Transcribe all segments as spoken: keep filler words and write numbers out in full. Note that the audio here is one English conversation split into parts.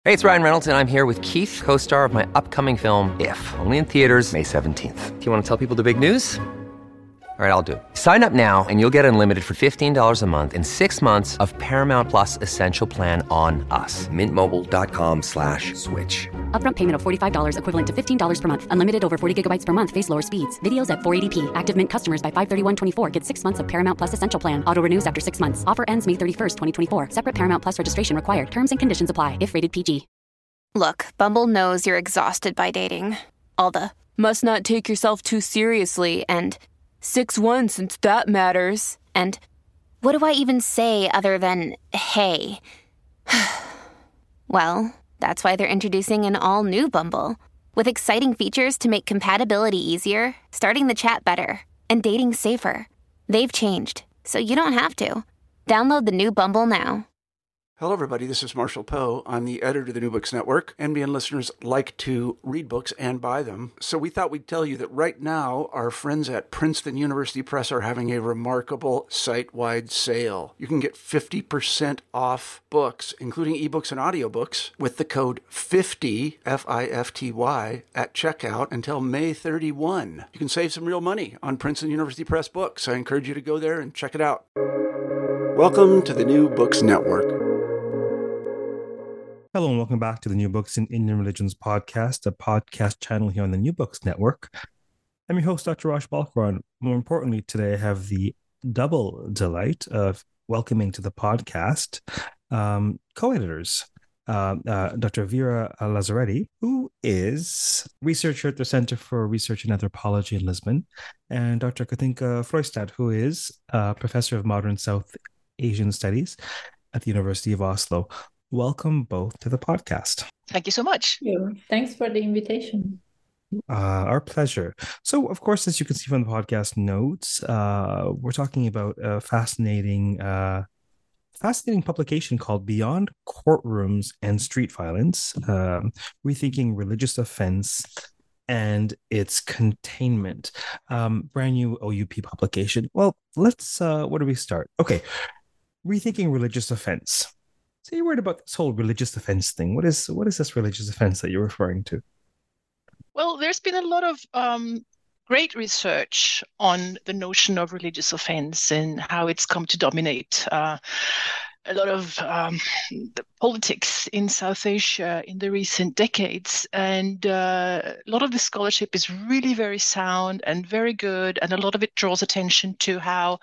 Hey, it's Ryan Reynolds, and I'm here with Keith, co-star of my upcoming film, If, only in theaters May seventeenth. Do you want to tell people the big news? All right, I'll do it. Sign up now and you'll get unlimited for fifteen dollars a month and six months of Paramount Plus Essential Plan on us. Mint Mobile dot com slash switch. Upfront payment of forty-five dollars equivalent to fifteen dollars per month. Unlimited over forty gigabytes per month. Face lower speeds. Videos at four eighty p. Active Mint customers by five thirty-one twenty-four get six months of Paramount Plus Essential Plan. Auto renews after six months. Offer ends May thirty-first, twenty twenty-four. Separate Paramount Plus registration required. Terms and conditions apply if rated P G. Look, Bumble knows you're exhausted by dating. All the, must not take yourself too seriously, and six one since that matters. And what do I even say other than, hey? Well, that's why they're introducing an all-new Bumble, with exciting features to make compatibility easier, starting the chat better, and dating safer. They've changed, so you don't have to. Download the new Bumble now. Hello, everybody. This is Marshall Poe. I'm the editor of the New Books Network. N B N listeners like to read books and buy them. So we thought we'd tell you that right now, our friends at Princeton University Press are having a remarkable site-wide sale. You can get fifty percent off books, including ebooks and audiobooks, with the code fifty, F I F T Y, at checkout until May thirty-first. You can save some real money on Princeton University Press books. I encourage you to go there and check it out. Welcome to the New Books Network. Hello and welcome back to the New Books in Indian Religions podcast, a podcast channel here on the New Books Network. I'm your host, Doctor Raj Balkaran. More importantly, today I have the double delight of welcoming to the podcast um, co-editors, uh, uh, Doctor Vera Lazzaretti, who is researcher at the Center for Research in Anthropology in Lisbon, and Doctor Katinka Frøystad, who is a professor of modern South Asian studies at the University of Oslo. Welcome both to the podcast. Thank you so much. Thank you. Thanks for the invitation. Uh, our pleasure. So, of course, as you can see from the podcast notes, uh, we're talking about a fascinating, uh, fascinating publication called Beyond Courtrooms and Street Violence, um, Rethinking Religious Offense and Its Containment. Um, brand new O U P publication. Well, let's, uh, where do we start? Okay, Rethinking Religious Offense. So you're worried about this whole religious offense thing. What is what is this religious offense that you're referring to? Well, there's been a lot of um, great research on the notion of religious offense and how it's come to dominate uh, a lot of um, the politics in South Asia in the recent decades. And uh, a lot of the scholarship is really very sound and very good. And a lot of it draws attention to how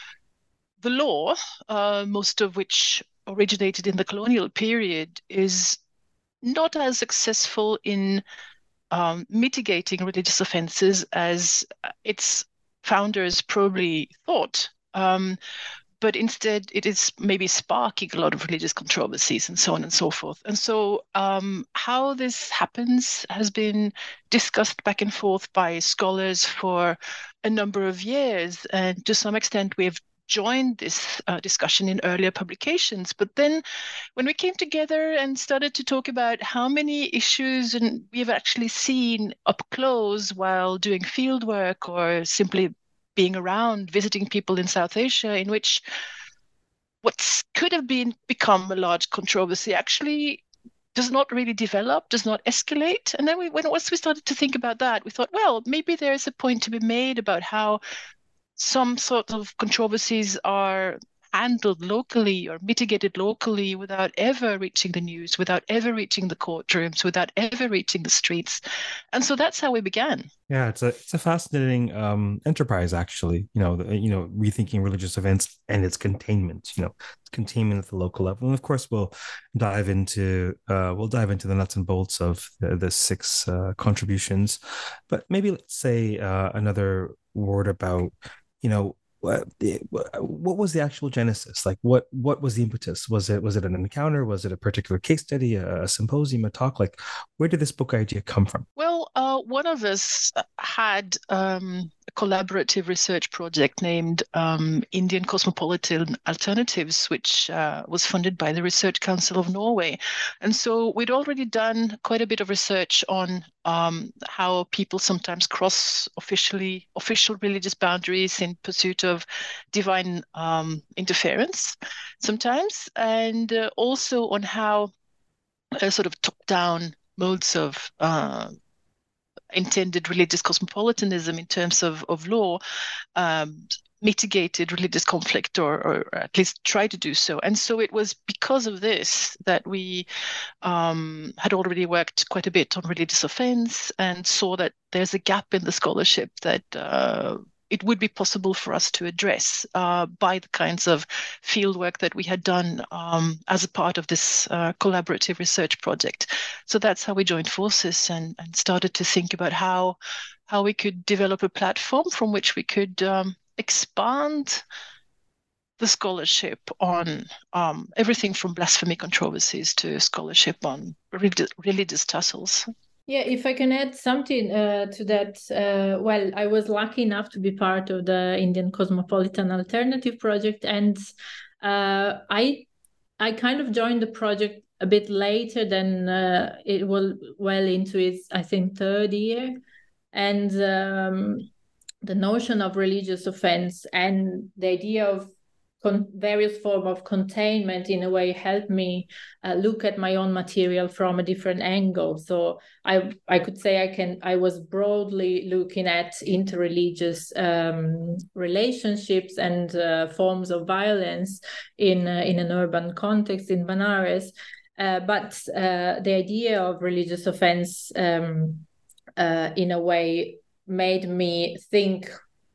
the law, uh, most of which originated in the colonial period, is not as successful in um, mitigating religious offenses as its founders probably thought. Um, but instead, it is maybe sparking a lot of religious controversies and so on and so forth. And so um, how this happens has been discussed back and forth by scholars for a number of years. And to some extent, we've joined this uh, discussion in earlier publications. But then when we came together and started to talk about how many issues and we've actually seen up close while doing field work or simply being around visiting people in South Asia, in which what could have been become a large controversy actually does not really develop, does not escalate. And then we, when once we started to think about that, we thought, well, maybe there's a point to be made about how some sort of controversies are handled locally or mitigated locally without ever reaching the news, without ever reaching the courtrooms, without ever reaching the streets. And so that's how we began. Yeah, it's a it's a fascinating um, enterprise, actually. You know, the, you know, rethinking religious events and its containment. You know, containment at the local level, and of course, we'll dive into uh, we'll dive into the nuts and bolts of the, the six uh, contributions. But maybe let's say uh, another word about, you know, what, what was the actual genesis? Like, what what was the impetus? Was it was it an encounter? Was it a particular case study, a, a symposium, a talk? Like, where did this book idea come from? Well, uh, one of us had um, a collaborative research project named um, Indian Cosmopolitan Alternatives, which uh, was funded by the Research Council of Norway. And so we'd already done quite a bit of research on um, how people sometimes cross officially official religious boundaries in pursuit of divine um, interference sometimes, and uh, also on how a sort of top-down modes of uh, intended religious cosmopolitanism in terms of, of law um, mitigated religious conflict, or, or at least tried to do so. And so it was because of this that we um, had already worked quite a bit on religious offense and saw that there's a gap in the scholarship that uh, it would be possible for us to address uh, by the kinds of fieldwork that we had done um, as a part of this uh, collaborative research project. So that's how we joined forces and, and started to think about how how we could develop a platform from which we could um, expand the scholarship on um, everything from blasphemy controversies to scholarship on religious, religious tussles. Yeah, if I can add something uh, to that, uh, well, I was lucky enough to be part of the Indian Cosmopolitan Alternative Project, and uh, I I kind of joined the project a bit later than uh, it was well into its, I think, third year, and um, the notion of religious offense and the idea of Con- various form of containment in a way helped me uh, look at my own material from a different angle. So I I could say I can I was broadly looking at interreligious um, relationships and uh, forms of violence in uh, in an urban context in Benares, uh, but uh, the idea of religious offense um, uh, in a way made me think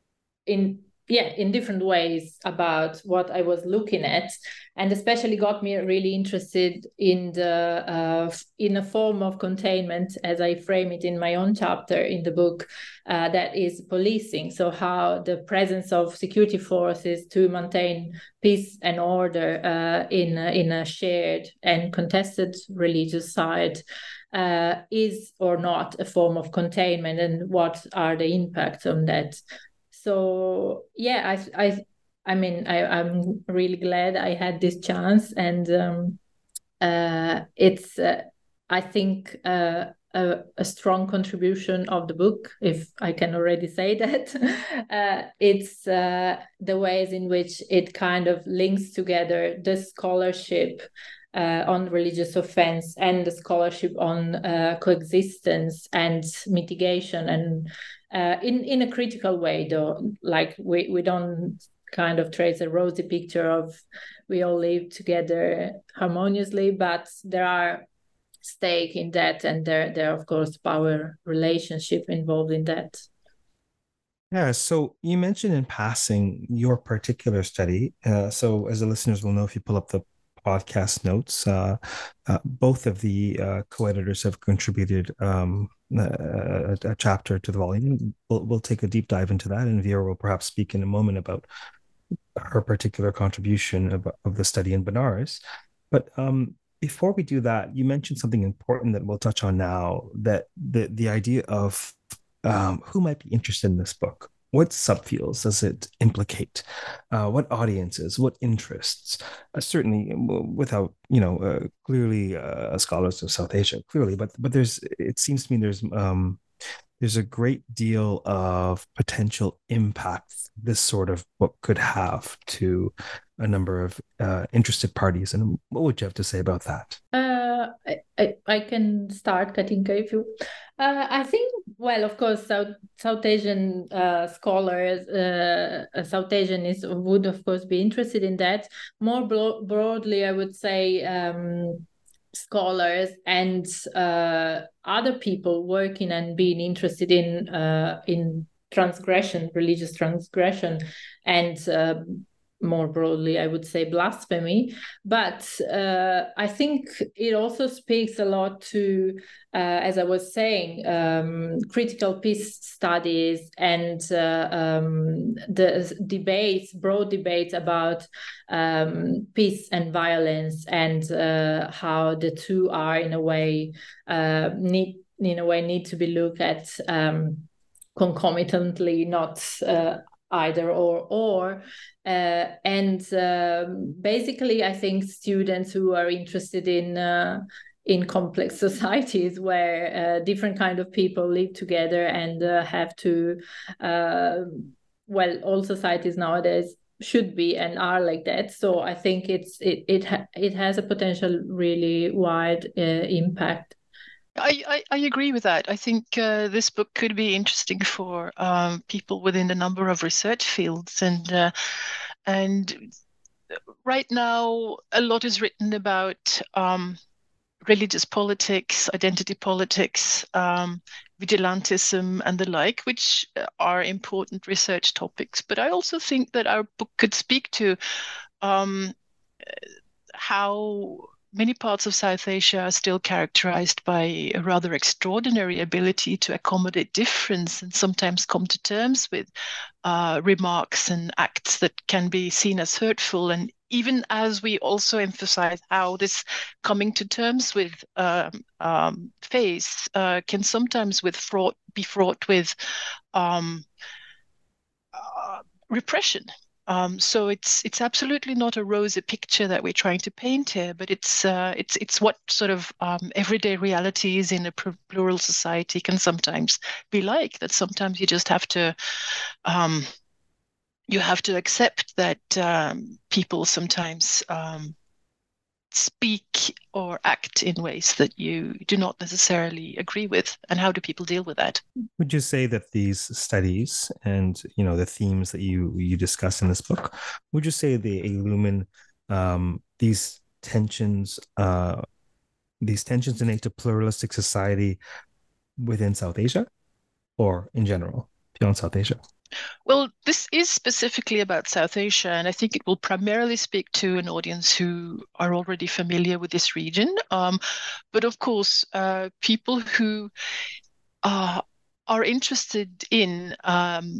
in yeah, in different ways about what I was looking at, and especially got me really interested in the uh, in a form of containment, as I frame it in my own chapter in the book, uh, that is policing. So how the presence of security forces to maintain peace and order uh, in a, in a shared and contested religious site uh, is or not a form of containment, and what are the impacts on that. So yeah, I I I mean I, I'm really glad I had this chance, and um, uh, it's uh, I think uh, a, a strong contribution of the book, if I can already say that. uh, it's uh, the ways in which it kind of links together the scholarship Uh, on religious offense and the scholarship on uh, coexistence and mitigation, and uh, in, in a critical way, though. Like we, we don't kind of trace a rosy picture of we all live together harmoniously, but there are stake in that, and there, there are, of course, power relationship involved in that. Yeah, so you mentioned in passing your particular study. Uh, so as the listeners will know, if you pull up the podcast notes, uh, uh, both of the uh, co-editors have contributed um, a, a chapter to the volume. We'll, we'll take a deep dive into that, and Vera will perhaps speak in a moment about her particular contribution of, of the study in Benares. But um, before we do that, you mentioned something important that we'll touch on now, that the, the idea of um, who might be interested in this book. What subfields does it implicate? Uh, what audiences? What interests? Uh, certainly, without you know, uh, clearly uh, scholars of South Asia, clearly, but but there's it seems to me there's um, there's a great deal of potential impact this sort of book could have to a number of uh, interested parties. And what would you have to say about that? Uh, I, I, I can start, Katinka, if you. Uh, I think, well, of course, South South Asian uh, scholars, uh, South Asianists would, of course, be interested in that. More bro- broadly, I would say um, scholars and uh, other people working and being interested in uh, in transgression, religious transgression, and uh, more broadly, I would say blasphemy. But uh, I think it also speaks a lot to, uh, as I was saying, um, critical peace studies and uh, um, the debates, broad debates about um, peace and violence, and uh, how the two are in a way uh, need in a way need to be looked at um, concomitantly, not uh, either or or. Uh, and um, basically, I think students who are interested in uh, in complex societies where uh, different kind of people live together and uh, have to, uh, well, all societies nowadays should be and are like that. So I think it's it it ha- it has a potential really wide uh, impact. I, I, I agree with that. I think uh, this book could be interesting for um, people within a number of research fields, and uh, and right now a lot is written about um, religious politics, identity politics, um, vigilantism, and the like, which are important research topics. But I also think that our book could speak to um, how many parts of South Asia are still characterized by a rather extraordinary ability to accommodate difference and sometimes come to terms with uh, remarks and acts that can be seen as hurtful. And even as we also emphasize how this coming to terms with um, um, phase uh, can sometimes with fraught, be fraught with um, uh, repression. Um, so it's it's absolutely not a rosy picture that we're trying to paint here, but it's uh, it's it's what sort of um, everyday realities in a plural society can sometimes be like. That sometimes you just have to um, you have to accept that um, people sometimes um, speak or act in ways that you do not necessarily agree with, and how do people deal with that? Would you say that these studies and, you know, the themes that you you discuss in this book, would you say they illumine um, these tensions, uh, these tensions innate to pluralistic society within South Asia, or in general beyond South Asia? Well, this is specifically about South Asia, and I think it will primarily speak to an audience who are already familiar with this region. Um, but of course, uh, people who uh, are interested in um,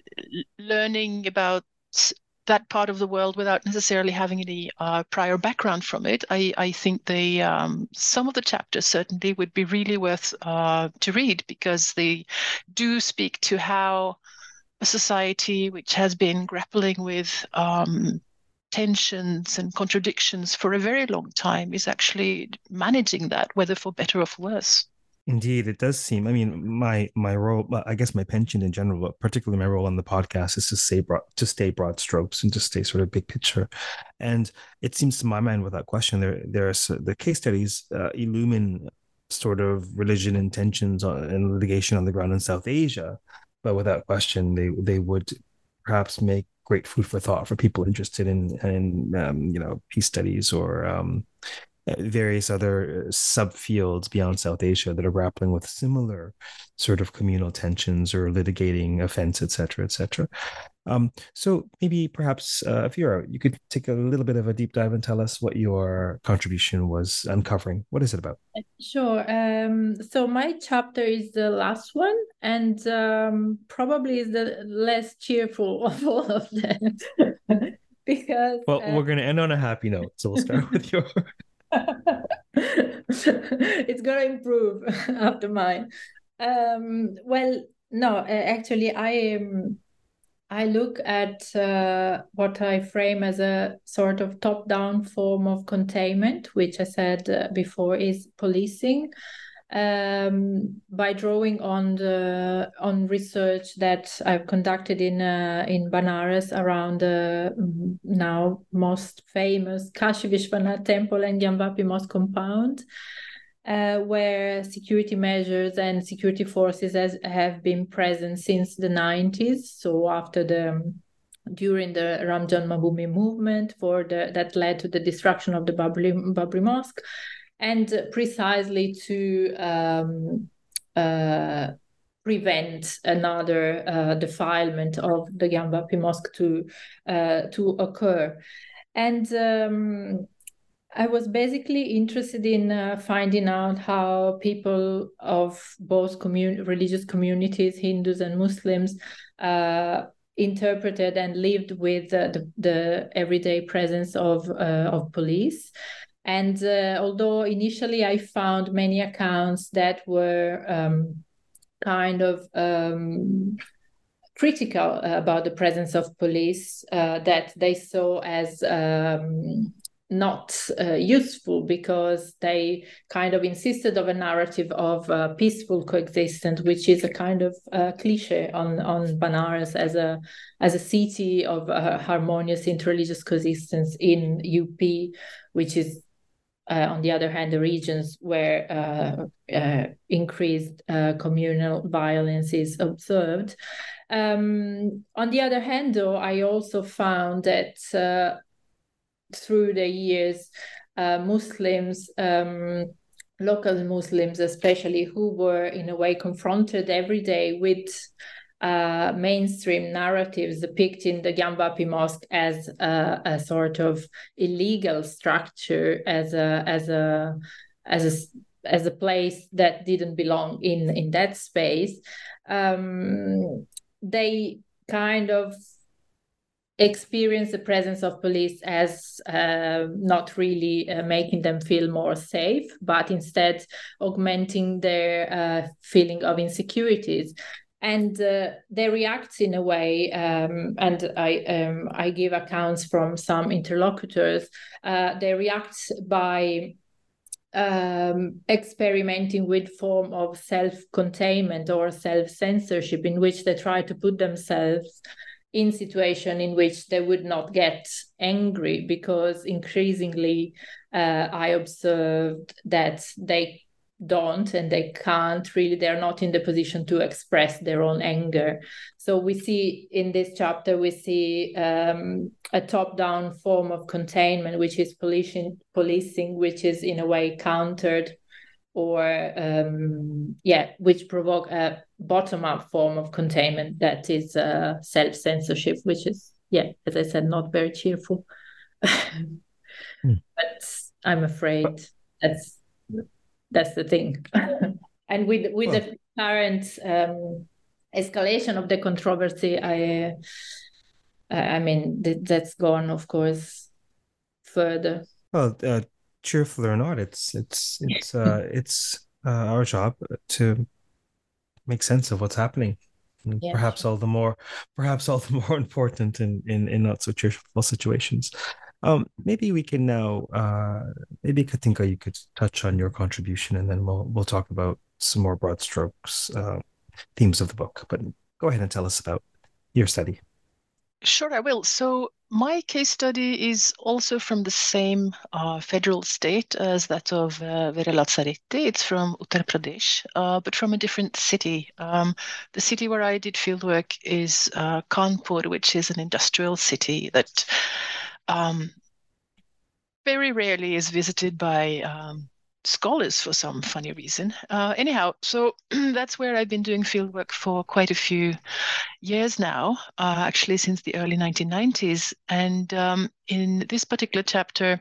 learning about that part of the world without necessarily having any uh, prior background from it, I, I think they um, some of the chapters certainly would be really worth uh, to read, because they do speak to how a society which has been grappling with um, tensions and contradictions for a very long time is actually managing that, whether for better or for worse. Indeed, it does seem. I mean, my my role, I guess my penchant in general, but particularly my role on the podcast, is to stay broad, to stay broad strokes and to stay sort of big picture. And it seems to my mind, without question, there there are the case studies uh, illumine sort of religion and tensions and litigation on the ground in South Asia. But without question, they they would perhaps make great food for thought for people interested in in um, you know, peace studies or um, various other subfields beyond South Asia that are grappling with similar sort of communal tensions or litigating offense, et cetera, et cetera. Um, so maybe perhaps, uh, Vera, you could take a little bit of a deep dive and tell us what your contribution was uncovering. What is it about? Sure. Um, so my chapter is the last one, and um, probably is the less cheerful of all of them. Because well, uh... we're going to end on a happy note, so we'll start with your. It's gonna improve after mine. Um, well, no, uh, actually, I am. I look at uh, what I frame as a sort of top-down form of containment, which I said uh, before is policing, um, by drawing on the on research that I've conducted in uh, in Banaras around the uh, now most famous Kashi Vishwanath Temple and Gyamvapi Mosque compound. Uh, where security measures and security forces has, have been present since the nineties. So after the, during the Ram Janmabhoomi movement for the, that led to the destruction of the Babri, Babri Mosque, and precisely to um, uh, prevent another uh, defilement of the Gyamvapi Mosque to, uh, to occur. And um, I was basically interested in uh, finding out how people of both commun- religious communities, Hindus and Muslims, uh, interpreted and lived with uh, the, the everyday presence of, uh, of police. And uh, although initially I found many accounts that were um, kind of um, critical about the presence of police, uh, that they saw as um, not uh, useful, because they kind of insisted of a narrative of uh, peaceful coexistence, which is a kind of uh, cliche on on Banaras as a as a city of uh, harmonious interreligious coexistence in U P, which is uh, on the other hand the regions where uh, uh, increased uh, communal violence is observed. Um, on the other hand, though, I also found that uh, through the years, uh, Muslims, um, local Muslims especially, who were in a way confronted every day with uh, mainstream narratives depicting the Gyamvapi Mosque as a, a sort of illegal structure, as a as a as a as a place that didn't belong in in that space. Um, they kind of experience the presence of police as uh, not really uh, making them feel more safe, but instead augmenting their uh, feeling of insecurities. And uh, they react in a way, um, and I um, I give accounts from some interlocutors. Uh, they react by um, experimenting with form of self-containment or self-censorship, in which they try to put themselves in situation in which they would not get angry, because increasingly uh, I observed that they don't and they can't really, they're not in the position to express their own anger. So we see in this chapter, we see um, a top-down form of containment, which is policing, policing, which is in a way countered or um, yeah, which provoke a bottom-up form of containment that is uh, self-censorship, which is, yeah, as I said, not very cheerful. mm. But I'm afraid that's that's the thing. And with with well, the current um, escalation of the controversy, I I mean th- that's gone, of course, further. Well, uh, cheerful or not, it's it's it's uh, it's uh, our job to make sense of what's happening. And yeah, perhaps sure. all the more, perhaps all the more important in in, in not so cheerful situations. Um, maybe we can now, uh, maybe Katinka, you could touch on your contribution, and then we'll we'll talk about some more broad strokes, uh, themes of the book. But go ahead and tell us about your study. Sure, I will. So my case study is also from the same uh, federal state as that of uh, Vera Lazzaretti. It's from Uttar Pradesh, uh, but from a different city. Um, the city where I did fieldwork is uh, Kanpur, which is an industrial city that um, very rarely is visited by um, scholars for some funny reason. Uh, anyhow, so that's where I've been doing fieldwork for quite a few years now, uh, actually since the early nineteen nineties. And um, in this particular chapter,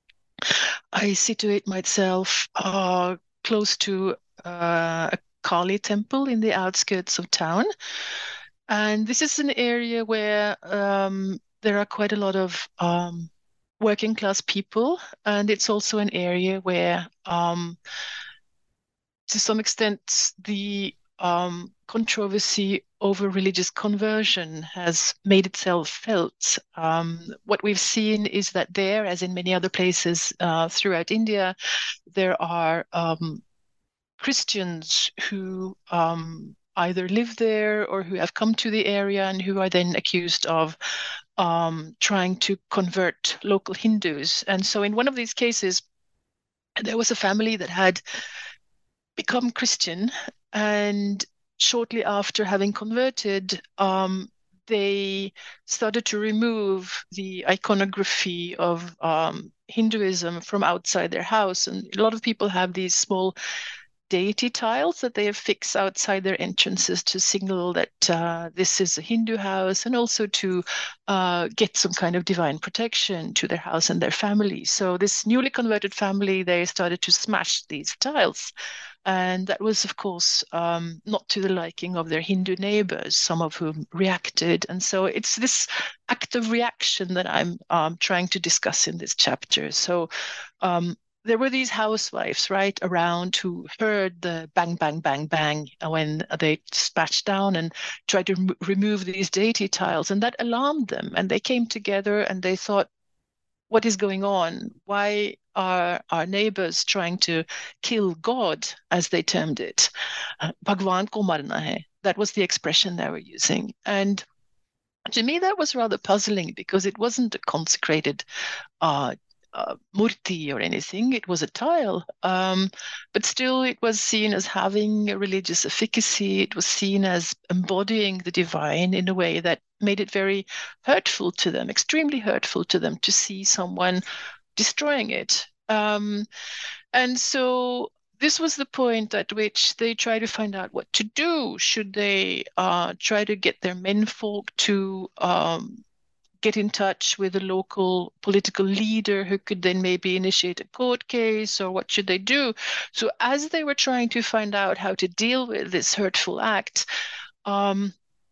I situate myself uh, close to uh, a Kali temple in the outskirts of town. And this is an area where um, there are quite a lot of um, working class people. And it's also an area where, um, to some extent, the um, controversy over religious conversion has made itself felt. Um, what we've seen is that there, as in many other places uh, throughout India, there are um, Christians who um, either live there or who have come to the area and who are then accused of um, trying to convert local Hindus. And so in one of these cases, there was a family that had become Christian, and shortly after having converted, um, they started to remove the iconography of um, Hinduism from outside their house. And a lot of people have these small deity tiles that they affix outside their entrances to signal that uh, this is a Hindu house, and also to uh, get some kind of divine protection to their house and their family. So this newly converted family, they started to smash these tiles. And that was, of course, um, not to the liking of their Hindu neighbors, some of whom reacted. And so it's this act of reaction that I'm um, trying to discuss in this chapter. So um, there were these housewives, right, around who heard the bang, bang, bang, bang when they dispatched down and tried to rem- remove these deity tiles. And that alarmed them. And they came together and they thought, what is going on? Why are our neighbors trying to kill God, as they termed it? Uh, Bhagwan ko marna hai. That was the expression they were using. And to me, that was rather puzzling because it wasn't a consecrated uh, uh, murti or anything. It was a tile, um, but still it was seen as having a religious efficacy. It was seen as embodying the divine in a way that made it very hurtful to them, extremely hurtful to them, to see someone destroying it. Um, and so this was the point at which they try to find out what to do. Should they uh, try to get their menfolk to um, get in touch with a local political leader who could then maybe initiate a court case, or what should they do? So as they were trying to find out how to deal with this hurtful act, um,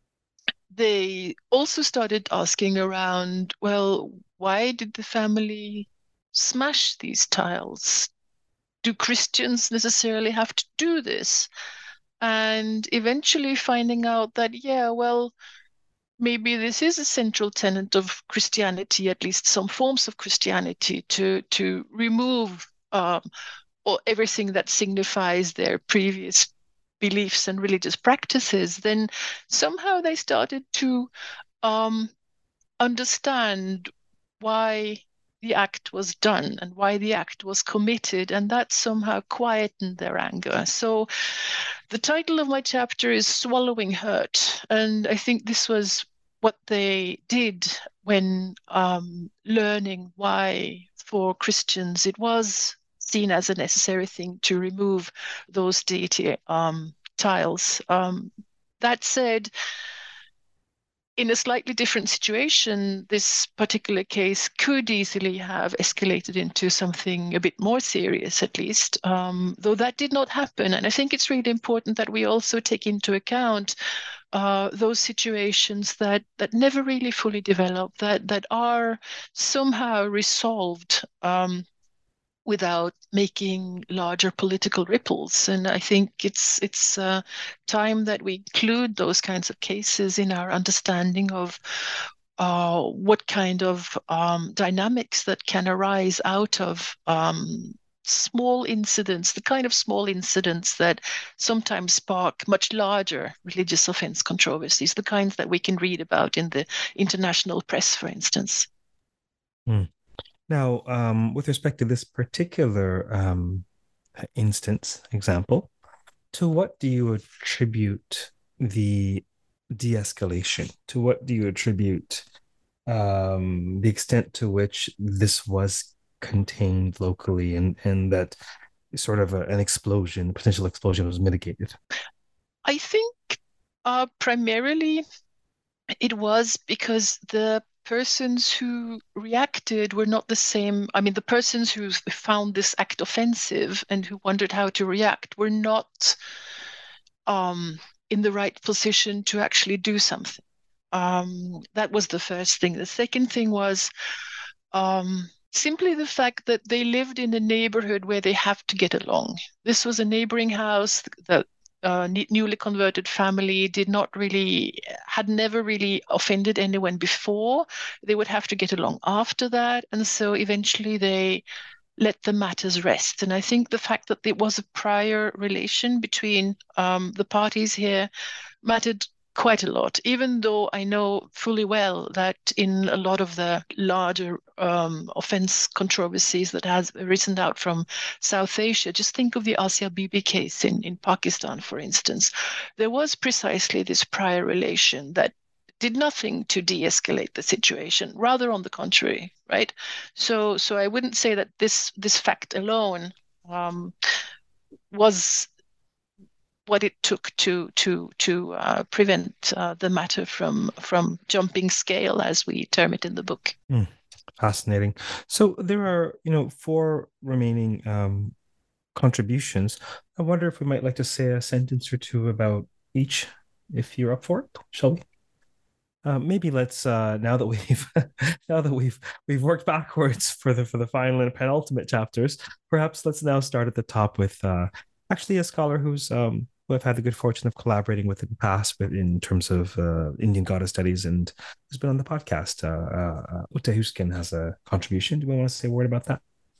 they also started asking around, well, why did the family smash these tiles? Do Christians necessarily have to do this? And eventually finding out that, yeah, well, maybe this is a central tenet of Christianity, at least some forms of Christianity, to to remove um, or everything that signifies their previous beliefs and religious practices. Then somehow they started to um, understand why the act was done and why the act was committed, and that somehow quietened their anger. So the title of my chapter is Swallowing Hurt, and I think this was what they did when um, learning why, for Christians, it was seen as a necessary thing to remove those deity um, tiles. Um, that said, in a slightly different situation, this particular case could easily have escalated into something a bit more serious, at least, um, though that did not happen. And I think it's really important that we also take into account uh, those situations that, that never really fully develop, that, that are somehow resolved um, without making larger political ripples. And I think it's it's uh, time that we include those kinds of cases in our understanding of uh, what kind of um, dynamics that can arise out of um, small incidents, the kind of small incidents that sometimes spark much larger religious offense controversies, the kinds that we can read about in the international press, for instance. Hmm. Now, um, with respect to this particular um, instance, example, to what do you attribute the de-escalation? To what do you attribute um, the extent to which this was contained locally, and, and that sort of a, an explosion, potential explosion, was mitigated? I think uh, primarily it was because the persons who reacted were not the same. I mean, the persons who found this act offensive and who wondered how to react were not um, in the right position to actually do something. Um, that was the first thing. The second thing was um, simply the fact that they lived in a neighborhood where they have to get along. This was a neighboring house that Uh, newly converted family did not really, had never really offended anyone before. They would have to get along after that. And so eventually they let the matters rest. And I think the fact that there was a prior relation between um, the parties here mattered quite a lot, even though I know fully well that in a lot of the larger um, offense controversies that has arisen out from South Asia, just think of the Asia Bibi case in, in Pakistan, for instance. There was precisely this prior relation that did nothing to de-escalate the situation, rather on the contrary, right? So so I wouldn't say that this, this fact alone um, was what it took to to to uh, prevent uh, the matter from from jumping scale, as we term it in the book. Mm, fascinating. So there are, you know, four remaining um, contributions. I wonder if we might like to say a sentence or two about each, if you're up for it, shall we? Uh, maybe let's uh, now that we've now that we've we've worked backwards for the for the final and penultimate chapters, perhaps let's now start at the top with uh, actually a scholar who's um, who I've had the good fortune of collaborating with in the past, but in terms of uh, Indian goddess studies, and who's been on the podcast. Uh, uh, Ute Husken has a contribution. Do we want to say a word about that?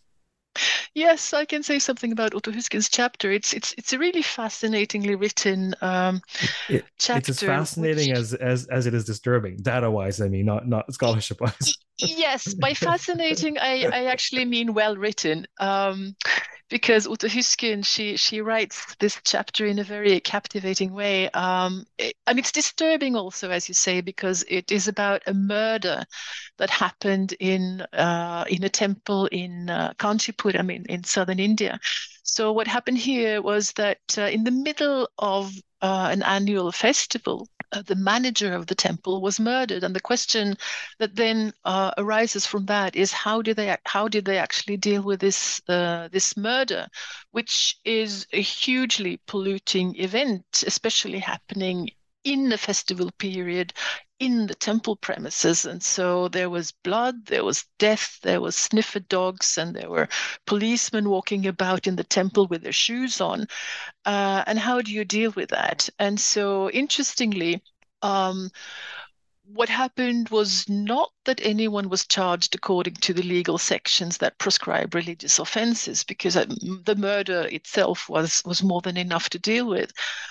Yes, I can say something about Otto Husken's chapter. It's it's it's a really fascinatingly written um, it, chapter. It's as fascinating which... as, as as it is disturbing, data-wise. I mean, not not scholarship-wise. Yes, by fascinating, I I actually mean well written. Um, because Ute Husken, she she writes this chapter in a very captivating way. Um, it, and it's disturbing also, as you say, because it is about a murder that happened in uh, in a temple in uh, Kanchipuram in, in southern India. So what happened here was that uh, in the middle of uh, an annual festival, uh, the manager of the temple was murdered, and the question that then uh, arises from that is how did they how did they actually deal with this uh, this murder, which is a hugely polluting event, especially happening in the festival period in the temple premises. And so there was blood, there was death, there was sniffer dogs, and there were policemen walking about in the temple with their shoes on. Uh, and how do you deal with that? And so interestingly, um, what happened was not that anyone was charged according to the legal sections that prescribe religious offenses, because the murder itself was, was more than enough to deal with.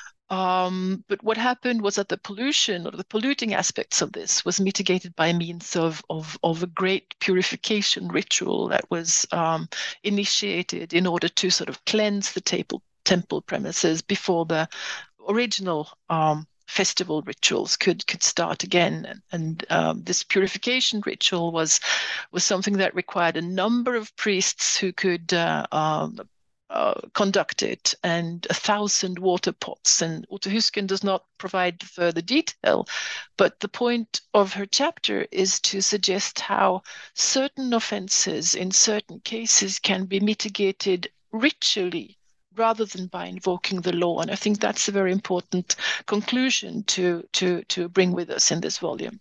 Um, but what happened was that the pollution or the polluting aspects of this was mitigated by means of, of, of a great purification ritual that was um, initiated in order to sort of cleanse the temple, temple premises before the original um, festival rituals could could start again. And, and um, this purification ritual was was something that required a number of priests who could uh, um, Uh, conduct it, and a thousand water pots. And Ute Husken does not provide further detail, but the point of her chapter is to suggest how certain offenses in certain cases can be mitigated ritually rather than by invoking the law. And I think that's a very important conclusion to to to bring with us in this volume.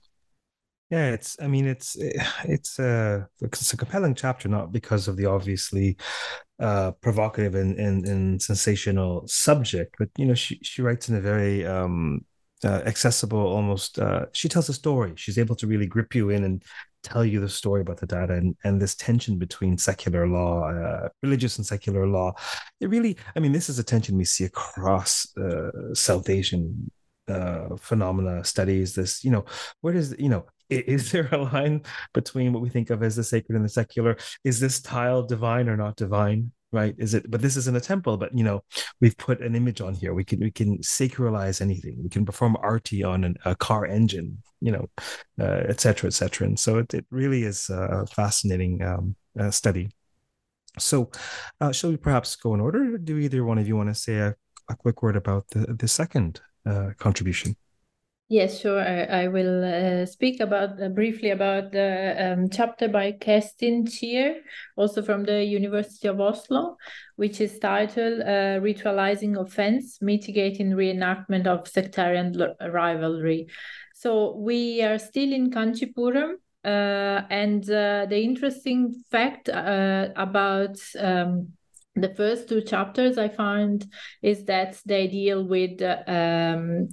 Yeah, it's. I mean, it's it's a it's a compelling chapter, not because of the obviously uh, provocative and, and and sensational subject, but you know, she she writes in a very um, uh, accessible, almost. Uh, she tells a story. She's able to really grip you in and tell you the story about the data and and this tension between secular law, uh, religious and secular law. It really. I mean, this is a tension we see across uh, South Asian uh, phenomena studies. This, you know, where does you know. Is there a line between what we think of as the sacred and the secular? Is this tile divine or not divine? Right? Is it? But this isn't a temple. But you know, we've put an image on here. We can we can sacralize anything. We can perform arti on an, a car engine. You know, uh, et cetera, et cetera. And so it, it really is a fascinating um, uh, study. So, uh, shall we perhaps go in order? Do either one of you want to say a, a quick word about the the second uh, contribution? Yes, sure. I, I will uh, speak about uh, briefly about the um, chapter by Kerstin Scheer, also from the University of Oslo, which is titled uh, Ritualizing Offense, Mitigating Reenactment of Sectarian Rivalry. So we are still in Kanchipuram, uh, and uh, the interesting fact uh, about um, the first two chapters I found is that they deal with uh, um,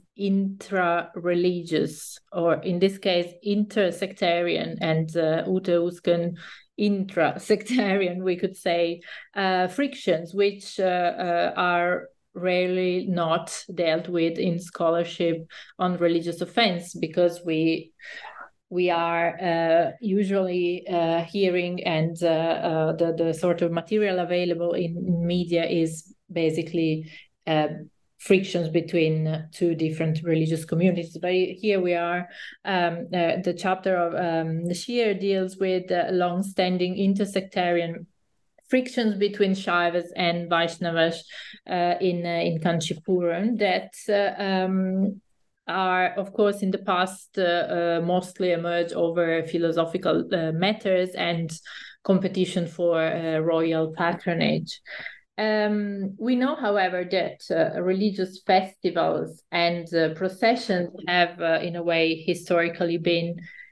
intra-religious, or in this case, inter-sectarian, and uh, Ute Husken intra-sectarian, we could say, uh, frictions, which uh, uh, are rarely not dealt with in scholarship on religious offense, because we we are uh, usually uh, hearing, and uh, uh, the, the sort of material available in, in media is basically uh, frictions between two different religious communities. But here we are, um, uh, the chapter of um, Scheer deals with uh, long-standing intersectarian frictions between Shaivas and Vaishnavas uh, in, uh, in Kanchipuram that uh, um, are, of course, in the past uh, uh, mostly emerged over philosophical uh, matters and competition for uh, royal patronage. Um, we know, however, that uh, religious festivals and uh, processions have, uh, in a way, historically been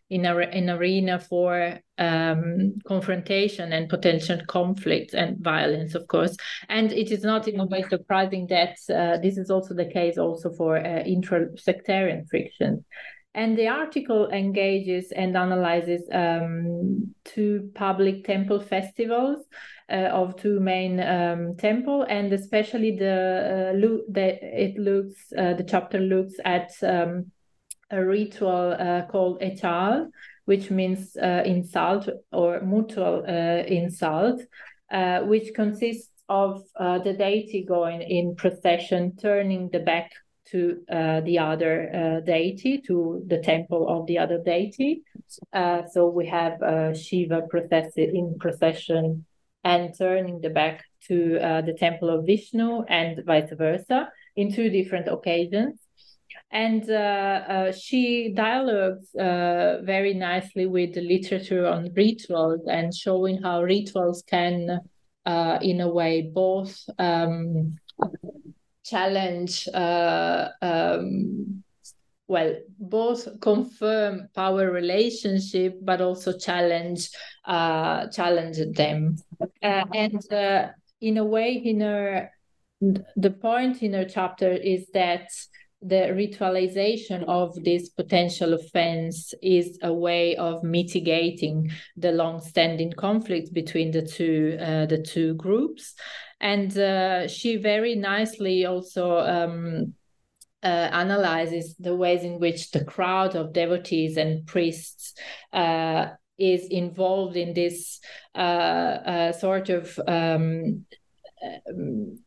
in a in arena for um, confrontation and potential conflict and violence, of course. And it is not in a way surprising that uh, this is also the case also for uh, intra-sectarian frictions. And the article engages and analyzes um, two public temple festivals uh, of two main um, temple, and especially the, uh, lo- the it looks uh, the chapter looks at um, a ritual uh, called Etal, which means uh, insult or mutual uh, insult, uh, which consists of uh, the deity going in procession, turning the back to uh, the other uh, deity, to the temple of the other deity. Uh, so we have uh, Shiva processing in procession and turning the back to uh, the temple of Vishnu, and vice versa, in two different occasions. And uh, uh, she dialogues uh, very nicely with the literature on rituals, and showing how rituals can, uh, in a way, both um, challenge, uh, um, well, both confirm power relationship, but also challenge, uh, challenge them. Uh, and uh, in a way, in her, the point in her chapter is that the ritualization of this potential offense is a way of mitigating the long-standing conflict between the two uh, the two groups. And uh, she very nicely also um, uh, analyzes the ways in which the crowd of devotees and priests uh, is involved in this uh, uh, sort of um, um,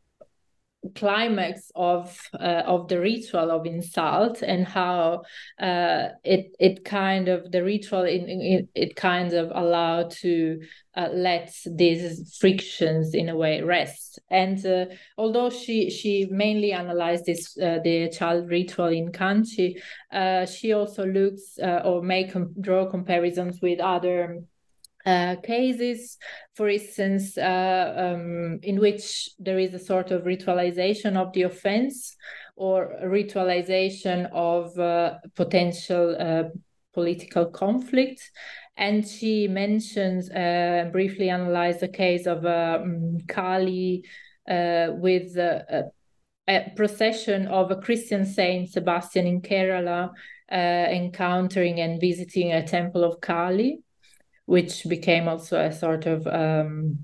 climax of uh, of the ritual of insult, and how uh, it it kind of the ritual in, in it kind of allowed to uh, let these frictions in a way rest. And uh, although she she mainly analyzed this uh, the child ritual in Kanchi, uh, she also looks uh, or make com- draw comparisons with other Uh, cases, for instance, uh, um, in which there is a sort of ritualization of the offense, or a ritualization of uh, potential uh, political conflict. And she mentions, uh, briefly analyze the case of uh, Kali uh, with uh, a procession of a Christian saint, Sebastian, in Kerala, uh, encountering and visiting a temple of Kali, which became also a sort of um,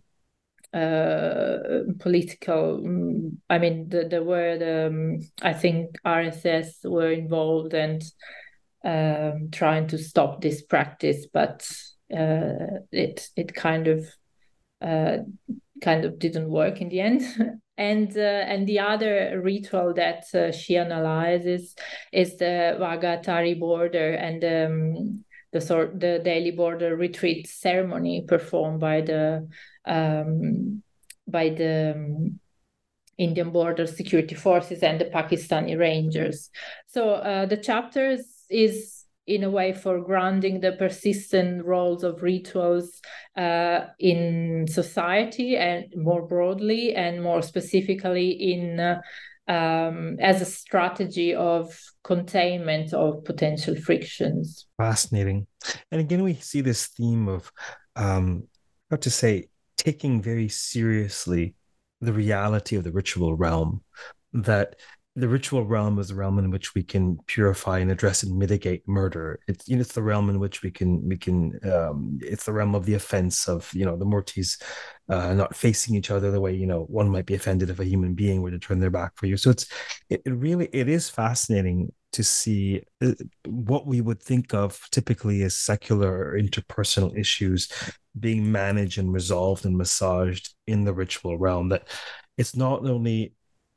uh, political. I mean, the, the word um, I think R S S were involved and um, trying to stop this practice, but uh, it it kind of uh, kind of didn't work in the end. And uh, and the other ritual that uh, she analyzes is the Vagatari border and um, the sort the daily border retreat ceremony performed by the um, by the um, Indian border security forces and the Pakistani Rangers. So uh, the chapters is in a way for grounding the persistent roles of rituals uh, in society, and more broadly and more specifically in uh, um, as a strategy of containment of potential frictions. Fascinating. And again, we see this theme of, um, how to say, taking very seriously the reality of the ritual realm, that the ritual realm is a realm in which we can purify and address and mitigate murder. It's, you know, it's the realm in which we can, we can, um, it's the realm of the offense of, you know, the murtis uh, not facing each other the way, you know, one might be offended if a human being were to turn their back for you. So it's, it, it really, it is fascinating to see what we would think of typically as secular or interpersonal issues being managed and resolved and massaged in the ritual realm, that it's not only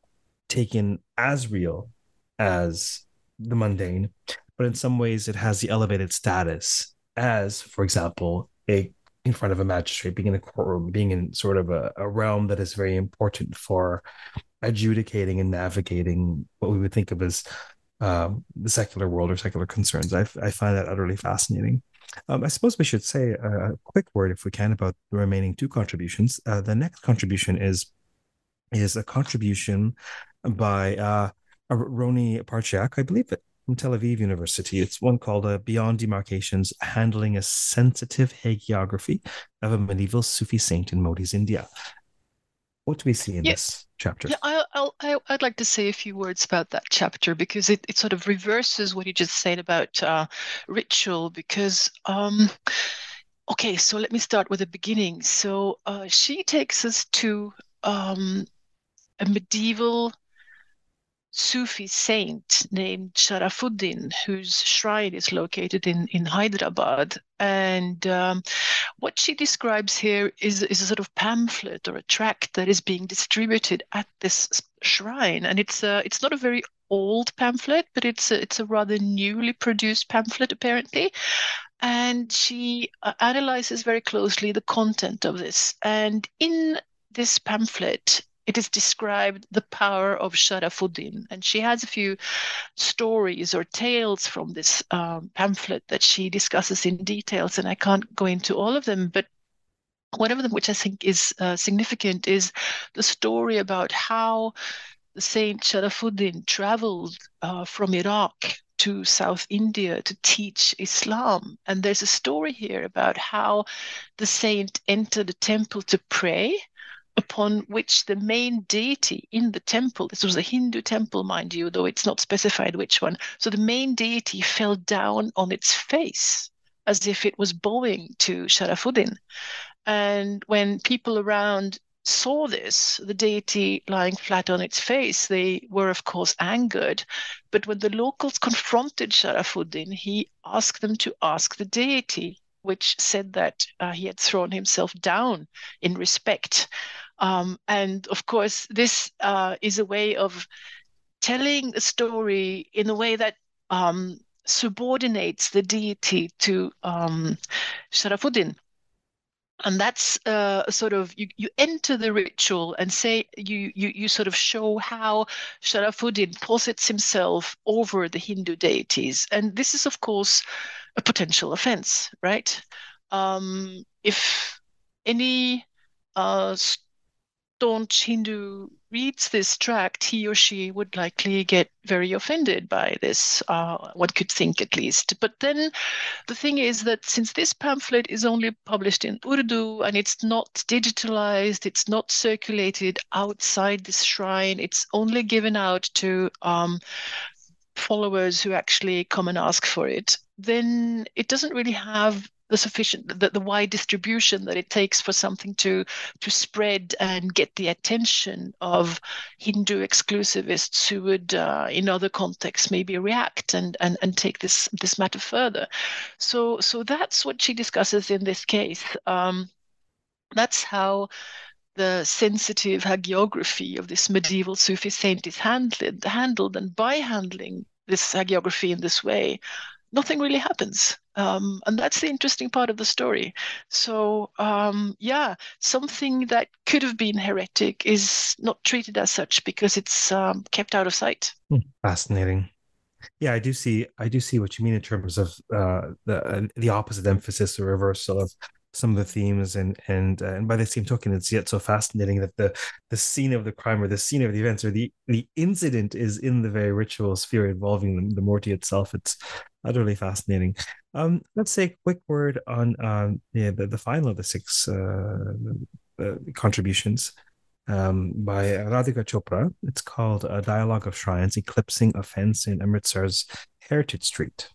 taken as real as the mundane, but in some ways it has the elevated status as, for example, a in front of a magistrate, being in a courtroom, being in sort of a, a realm that is very important for adjudicating and navigating what we would think of as um, the secular world or secular concerns. I, I find that utterly fascinating. Um, I suppose we should say a quick word, if we can, about the remaining two contributions. Uh, the next contribution is is a contribution by uh, Roni Parchiak. I believe that from Tel Aviv University. It's one called uh, Beyond Demarcations, Handling a Sensitive Hagiography of a Medieval Sufi Saint in Modi's India. What do we see in yeah, this chapter? Yeah, I, I'll, I, I'd like to say a few words about that chapter because it, it sort of reverses what you just said about uh, ritual because, um, okay, so let me start with the beginning. So uh, she takes us to um, a medieval Sufi saint named Sharafuddin, whose shrine is located in, in Hyderabad. And um, what she describes here is, is a sort of pamphlet or a tract that is being distributed at this shrine. And it's a, it's not a very old pamphlet, but it's a, it's a rather newly produced pamphlet, apparently. And she uh, analyzes very closely the content of this. And in this pamphlet, it is described the power of Sharafuddin. And she has a few stories or tales from this um, pamphlet that she discusses in details, and I can't go into all of them, but one of them which I think is uh, significant is the story about how the Saint Sharafuddin traveled uh, from Iraq to South India to teach Islam. And there's a story here about how the saint entered a temple to pray, upon which the main deity in the temple, this was a Hindu temple, mind you, though it's not specified which one, so the main deity fell down on its face as if it was bowing to Sharafuddin. And when people around saw this, the deity lying flat on its face, they were of course angered. But when the locals confronted Sharafuddin, he asked them to ask the deity, which said that uh, he had thrown himself down in respect. Um, and of course, this uh, is a way of telling a story in a way that um, subordinates the deity to um, Sharafuddin. And that's uh, sort of, you, you enter the ritual and say, you, you, you sort of show how Sharafuddin posits himself over the Hindu deities. And this is, of course, a potential offense, right? Um, if any uh, staunch Hindu reads this tract, he or she would likely get very offended by this, uh, one could think at least. But then the thing is that since this pamphlet is only published in Urdu and it's not digitalized, it's not circulated outside this shrine, it's only given out to um, followers who actually come and ask for it, then it doesn't really have the sufficient, the, the wide distribution that it takes for something to to spread and get the attention of Hindu exclusivists who would, uh, in other contexts, maybe react and and and take this this matter further. So so that's what she discusses in this case. Um, that's how the sensitive hagiography of this medieval Sufi saint is handled, handled, and by handling this hagiography in this way, nothing really happens. Um, and that's the interesting part of the story. So, um, yeah, something that could have been heretic is not treated as such because it's um, kept out of sight. Fascinating. Yeah, I do see. I do see what you mean in terms of uh, the uh, the opposite emphasis or reversal of some of the themes, and and uh, and by the same token, it's yet so fascinating that the the scene of the crime or the scene of the events or the the incident is in the very ritual sphere involving the, the Morty itself. It's utterly fascinating. Um, let's say a quick word on um, yeah, the the final of the six uh, uh, contributions um, by Radhika Chopra. It's called A Dialogue of Shrines: Eclipsing Offense in Amritsar's Heritage Street.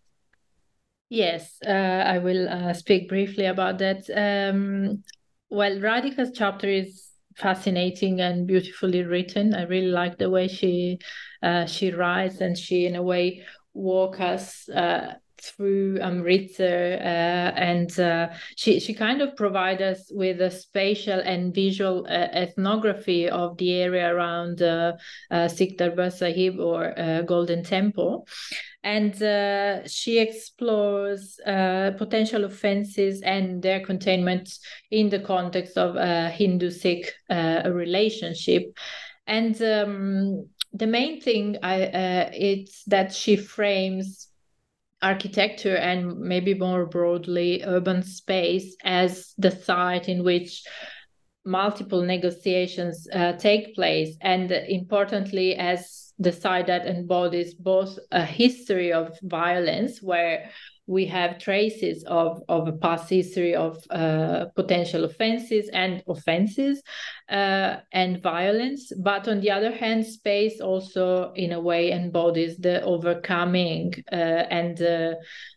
Yes, uh, I will uh, speak briefly about that. Um, well, Radhika's chapter is fascinating and beautifully written. I really like the way she uh, she writes, and she, in a way, walk us uh, through Amritsar, uh, and uh, she she kind of provides us with a spatial and visual uh, ethnography of the area around uh, uh, Sikh Darbar Sahib or uh, Golden Temple. And uh, she explores uh, potential offenses and their containment in the context of a Hindu-Sikh uh, relationship. And um, the main thing I, uh, it's that she frames architecture and maybe more broadly urban space as the site in which multiple negotiations uh, take place, and importantly, as the site that embodies both a history of violence, where we have traces of, of a past history of uh, potential offenses and offenses uh, and violence. But on the other hand, space also in a way embodies the overcoming uh, and uh,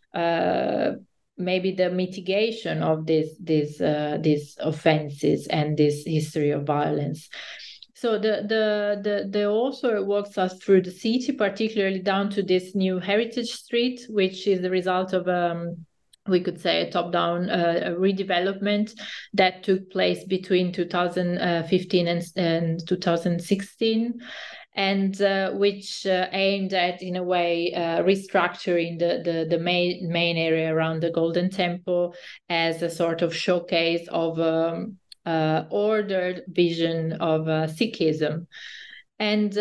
uh, maybe the mitigation of this, this, uh, these offenses and this history of violence. So the, the the the author walks us through the city, particularly down to this new heritage street, which is the result of um, we could say a top-down uh, redevelopment that took place between two thousand fifteen and, and two thousand sixteen, and uh, which uh, aimed at, in a way, uh, restructuring the the the main main area around the Golden Temple as a sort of showcase of. Um, Uh, ordered vision of uh, Sikhism. And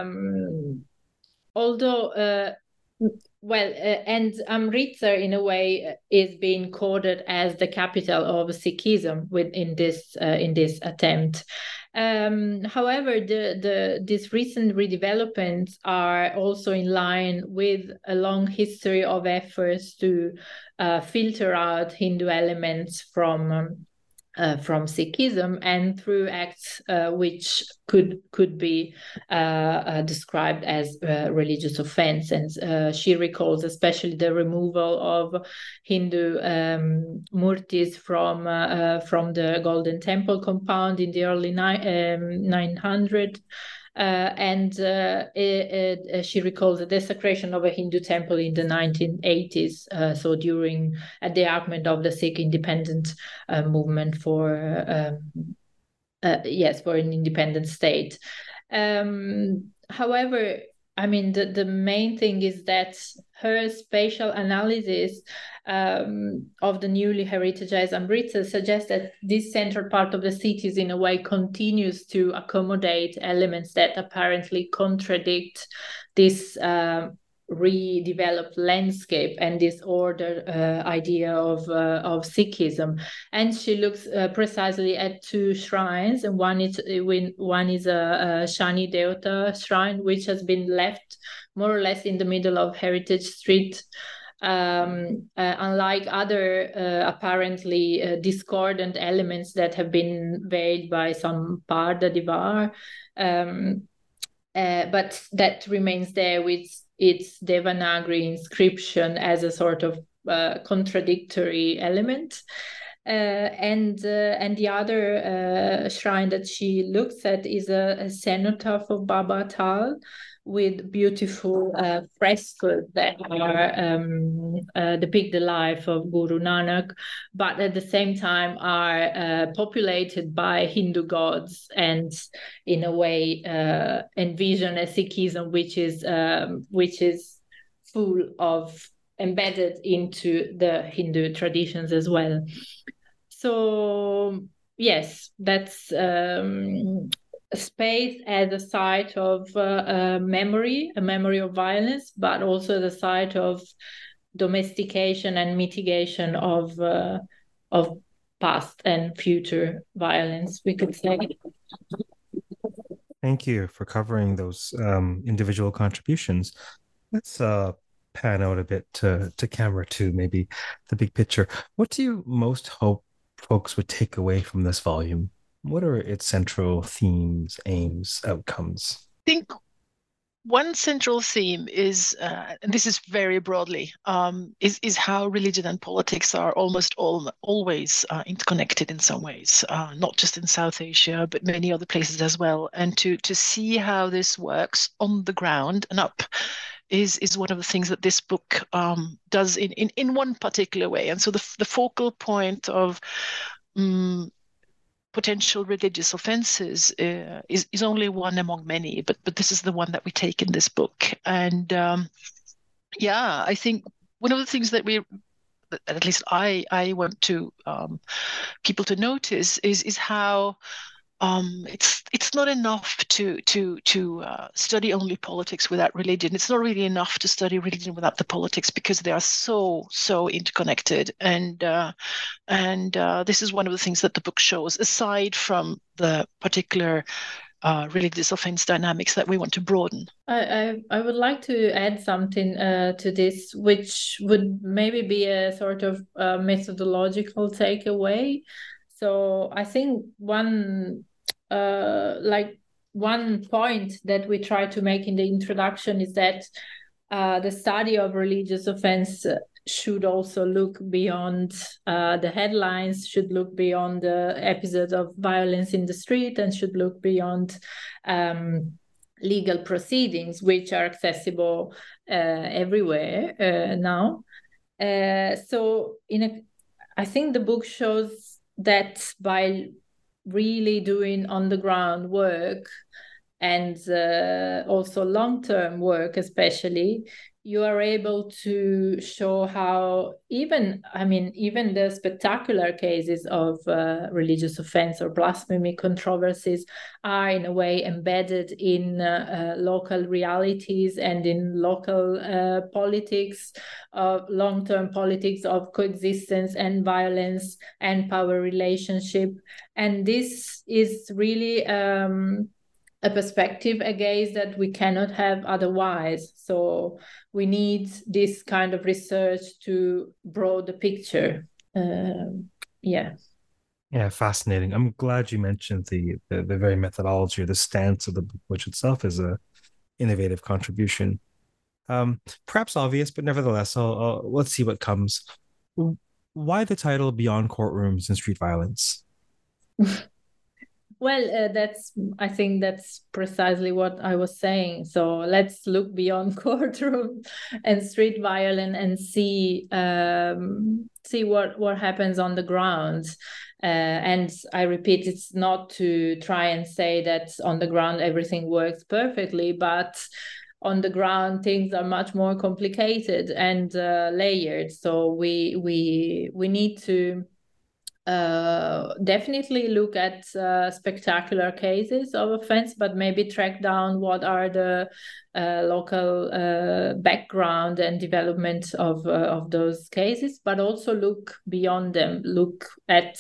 um, although, uh, well, uh, and Amritsar in a way is being quoted as the capital of Sikhism within this uh, in this attempt. Um, however, the, the these recent redevelopments are also in line with a long history of efforts to uh, filter out Hindu elements from um, Uh, from Sikhism, and through acts uh, which could could be uh, uh, described as uh, religious offense. And uh, she recalls especially the removal of Hindu um, murtis from uh, uh, from the Golden Temple compound in the early ni- um, nine hundred. Uh, and uh, it, it, she recalls the desecration of a Hindu temple in the nineteen eighties, uh, so during at the outbreak of the Sikh independent uh, movement for um, uh, yes for an independent state. Um, however, I mean the, the main thing is that her spatial analysis um, of the newly heritagized Amritsar suggests that this central part of the city in a way continues to accommodate elements that apparently contradict this uh, redeveloped landscape and this ordered uh, idea of uh, of Sikhism. And she looks uh, precisely at two shrines, and one is one is a, a Shani Deota shrine, which has been left more or less in the middle of Heritage Street. Um, uh, unlike other uh, apparently uh, discordant elements that have been veiled by some Parda Divar, um, uh, but that remains there with its Devanagari inscription as a sort of uh, contradictory element. Uh, and uh, and the other uh, shrine that she looks at is a, a cenotaph of Baba Tal, with beautiful uh, frescoes that are um, uh, depict the life of Guru Nanak, but at the same time are uh, populated by Hindu gods, and in a way uh, envision a Sikhism which is um, which is full of embedded into the Hindu traditions as well. So yes, that's. Um, space as a site of uh, uh, memory, a memory of violence, but also the site of domestication and mitigation of uh, of past and future violence, we could say. Thank you for covering those um, individual contributions. Let's uh, pan out a bit to, to camera two, maybe the big picture. What do you most hope folks would take away from this volume? What are its central themes, aims, outcomes? I think one central theme is, uh, and this is very broadly, um, is is how religion and politics are almost all always uh, interconnected in some ways, uh, not just in South Asia, but many other places as well. And to to see how this works on the ground and up is is one of the things that this book um, does in, in in one particular way. And so the the focal point of um, potential religious offenses uh, is, is only one among many, but but this is the one that we take in this book. And um, yeah, I think one of the things that we, at least I, I want to um, people to notice is is how um, it's it's not enough to to to uh, study only politics without religion. It's not really enough to study religion without the politics, because they are so so interconnected. And uh, and uh, this is one of the things that the book shows, aside from the particular uh, religious offense dynamics that we want to broaden. I, I, I would like to add something uh, to this, which would maybe be a sort of uh, methodological takeaway. So I think one uh, like one point that we try to make in the introduction is that uh, the study of religious offense should also look beyond uh, the headlines, should look beyond the episodes of violence in the street, and should look beyond um, legal proceedings, which are accessible uh, everywhere uh, now. Uh, so in a, I think the book shows that by really doing on-the-ground work and uh, also long-term work especially, you are able to show how even, I mean, even the spectacular cases of uh, religious offense or blasphemy controversies are in a way embedded in uh, uh, local realities and in local uh, politics, of uh, long-term politics of coexistence and violence and power relationship. And this is really um, a perspective, a gaze that we cannot have otherwise. So we need this kind of research to broaden the picture. Um, yeah. Yeah, fascinating. I'm glad you mentioned the, the the very methodology or the stance of the book, which itself is a innovative contribution. Um, perhaps obvious, but nevertheless, I'll, I'll, let's see what comes. Why the title Beyond Courtrooms and Street Violence? Well, uh, that's, I think that's precisely what I was saying. So let's look beyond courtroom and street violence and see um, see what, what happens on the ground. Uh, and I repeat, it's not to try and say that on the ground everything works perfectly, but on the ground things are much more complicated and uh, layered. So we we we need to Uh, definitely look at uh, spectacular cases of offense, but maybe track down what are the uh, local uh, background and development of uh, of those cases, but also look beyond them, look at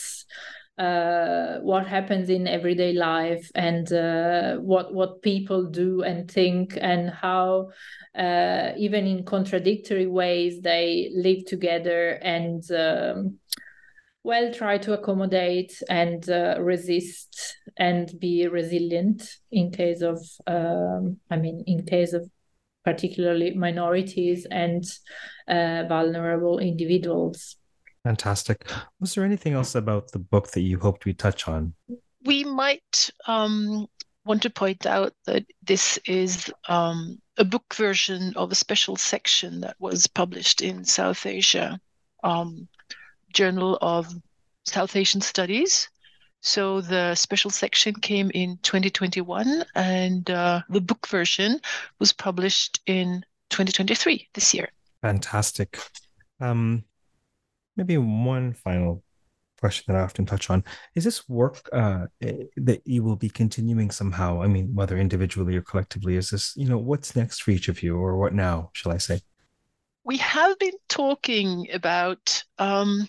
uh, what happens in everyday life and uh, what what people do and think, and how uh, even in contradictory ways they live together and um, well, try to accommodate and uh, resist and be resilient in case of, um, I mean, in case of particularly minorities and uh, vulnerable individuals. Fantastic. Was there anything else about the book that you hoped we'd touch on? We might um, want to point out that this is um, a book version of a special section that was published in South Asia. Um, Journal of South Asian Studies. So the special section came in twenty twenty-one, and uh, the book version was published in twenty twenty-three, this year. Fantastic. Um, maybe one final question that I often touch on. Is this work uh, that you will be continuing somehow? I mean, whether individually or collectively, is this, you know, what's next for each of you, or what now, shall I say? We have been talking about um,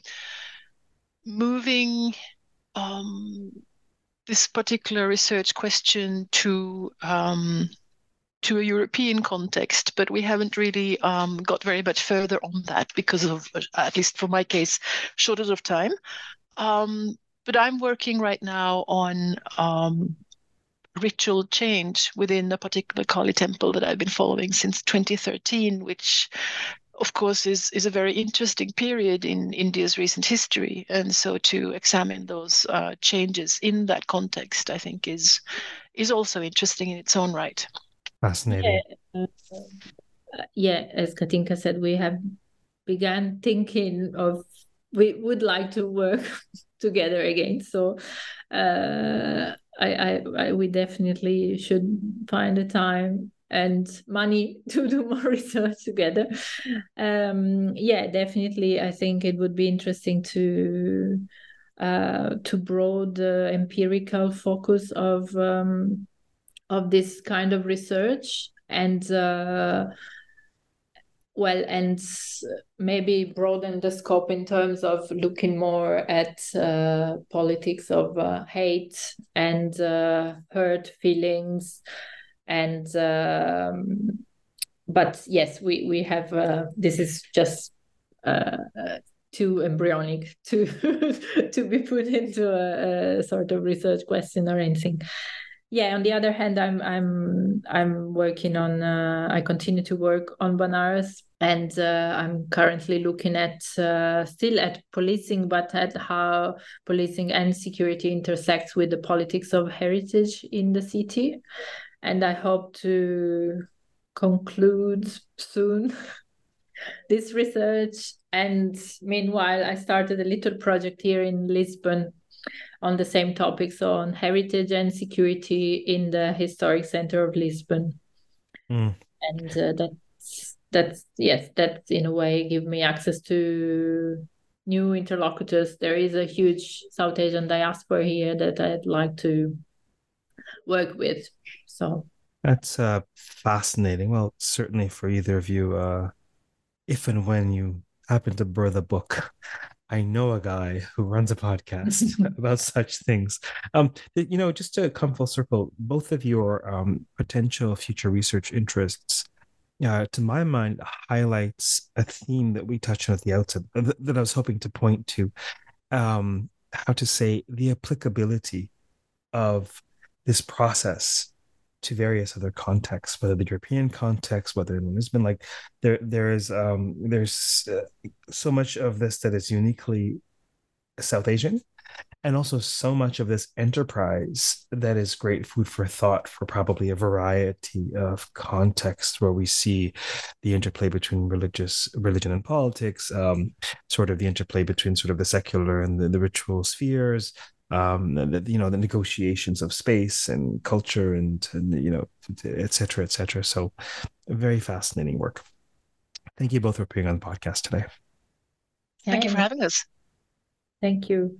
moving um, this particular research question to um, to a European context, but we haven't really um, got very much further on that because of, at least for my case, shortage of time. Um, but I'm working right now on um, ritual change within a particular Kali temple that I've been following since twenty thirteen, which of course is is a very interesting period in India's recent history. And so to examine those uh, changes in that context, I think is is also interesting in its own right. Fascinating. Yeah, uh, yeah, as Katinka said, we have begun thinking of, we would like to work together again. So uh, I, I, I, we definitely should find a time and money to do more research together. Um, yeah, definitely. I think it would be interesting to uh, to broad the empirical focus of um, of this kind of research, and uh, well, and maybe broaden the scope in terms of looking more at uh, politics of uh, hate and uh, hurt feelings, and um, but yes, we we have uh, this is just uh, too embryonic to to be put into a, a sort of research question or anything. Yeah, on the other hand, I'm I'm I'm working on uh, I continue to work on Benares, and uh, I'm currently looking at uh, still at policing, but at how policing and security intersects with the politics of heritage in the city, and I hope to conclude soon this research. And meanwhile, I started a little project here in Lisbon on the same topic, so on heritage and security in the historic center of Lisbon. Mm. And uh, that's, that's, yes, that in a way give me access to new interlocutors. There is a huge South Asian diaspora here that I'd like to work with. So that's uh, fascinating. Well, certainly for either of you, uh, if and when you happen to birth a book, I know a guy who runs a podcast about such things. Um, you know, just to come full circle, both of your um, potential future research interests, uh, to my mind, highlights a theme that we touched on at the outset that, that I was hoping to point to. Um, how to say the applicability of this process to various other contexts, whether the European context, whether in Lisbon, like there, there is, um, there's uh, so much of this that is uniquely South Asian, and also so much of this enterprise that is great food for thought for probably a variety of contexts where we see the interplay between religious religion and politics, um, sort of the interplay between sort of the secular and the, the ritual spheres, um the, you know the negotiations of space and culture and, and you know et cetera et cetera. So very fascinating work. Thank you both for appearing on the podcast today. Thank you for having us. Thank you.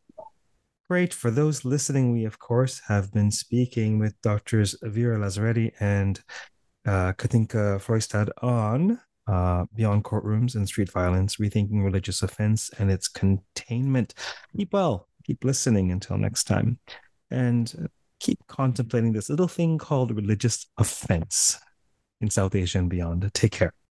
Great. For those listening, we of course have been speaking with Doctors Vera Lazzaretti and uh, Katinka Frøystad on uh, Beyond Courtrooms and Street Violence: Rethinking Religious Offense and Its Containment. Keep well. Keep listening until next time, and keep contemplating this little thing called religious offense in South Asia and beyond. Take care.